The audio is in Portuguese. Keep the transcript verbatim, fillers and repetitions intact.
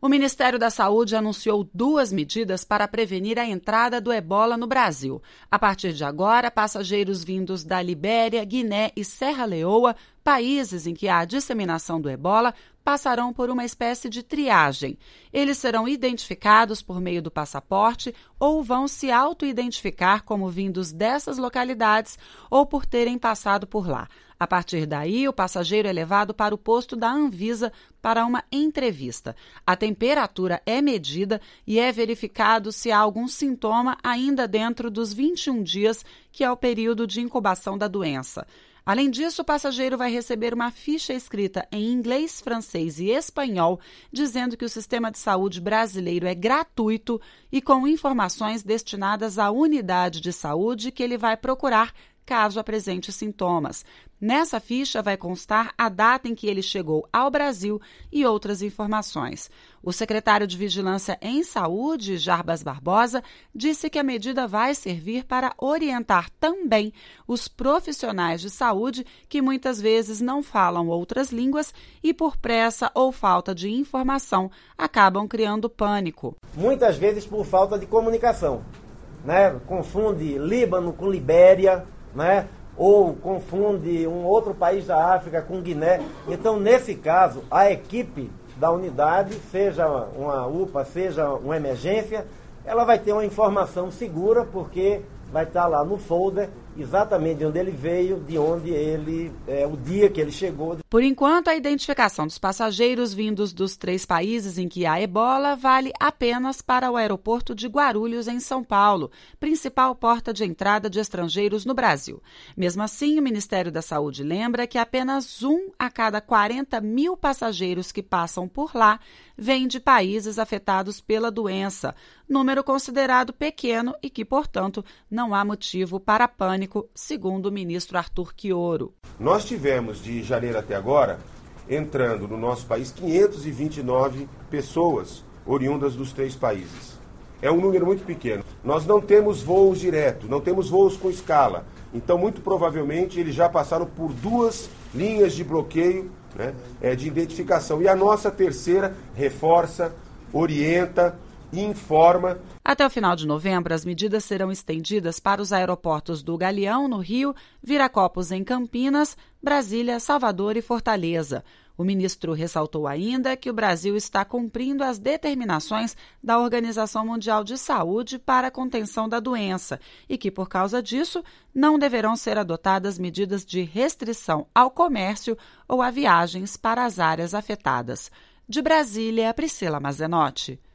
O Ministério da Saúde anunciou duas medidas para prevenir a entrada do ebola no Brasil. A partir de agora, passageiros vindos da Libéria, Guiné e Serra Leoa, países em que há disseminação do ebola, passarão por uma espécie de triagem. Eles serão identificados por meio do passaporte ou vão se auto-identificar como vindos dessas localidades ou por terem passado por lá. A partir daí, o passageiro é levado para o posto da Anvisa para uma entrevista. A temperatura é medida e é verificado se há algum sintoma ainda dentro dos vinte e um dias, que é o período de incubação da doença. Além disso, o passageiro vai receber uma ficha escrita em inglês, francês e espanhol, dizendo que o sistema de saúde brasileiro é gratuito e com informações destinadas à unidade de saúde que ele vai procurar caso apresente sintomas. Nessa ficha vai constar a data em que ele chegou ao Brasil e outras informações. O secretário de Vigilância em Saúde, Jarbas Barbosa, disse que a medida vai servir para orientar também os profissionais de saúde que muitas vezes não falam outras línguas e, por pressa ou falta de informação, acabam criando pânico. Muitas vezes por falta de comunicação, né? Confunde Líbano com Libéria, né? Ou confunde um outro país da África com Guiné. Então, nesse caso, a equipe da unidade, seja uma U P A, seja uma emergência, ela vai ter uma informação segura, porque vai estar lá no folder exatamente de onde ele veio, de onde ele, é, o dia que ele chegou. Por enquanto, a identificação dos passageiros vindos dos três países em que há ebola vale apenas para o aeroporto de Guarulhos, em São Paulo, principal porta de entrada de estrangeiros no Brasil. Mesmo assim, o Ministério da Saúde lembra que apenas um a cada quarenta mil passageiros que passam por lá vem de países afetados pela doença, número considerado pequeno e que, portanto, não há motivo para pânico, segundo o ministro Arthur Quioro. Nós tivemos, de janeiro até agora, entrando no nosso país quinhentas e vinte e nove pessoas oriundas dos três países. É um número muito pequeno. Nós não temos voos diretos, não temos voos com escala. Então, muito provavelmente, eles já passaram por duas linhas de bloqueio, né, é, de identificação. E a nossa terceira reforça, orienta e informa. Até o final de novembro, as medidas serão estendidas para os aeroportos do Galeão, no Rio, Viracopos, em Campinas, Brasília, Salvador e Fortaleza. O ministro ressaltou ainda que o Brasil está cumprindo as determinações da Organização Mundial de Saúde para a contenção da doença e que, por causa disso, não deverão ser adotadas medidas de restrição ao comércio ou a viagens para as áreas afetadas. De Brasília, Priscila Mazenotti.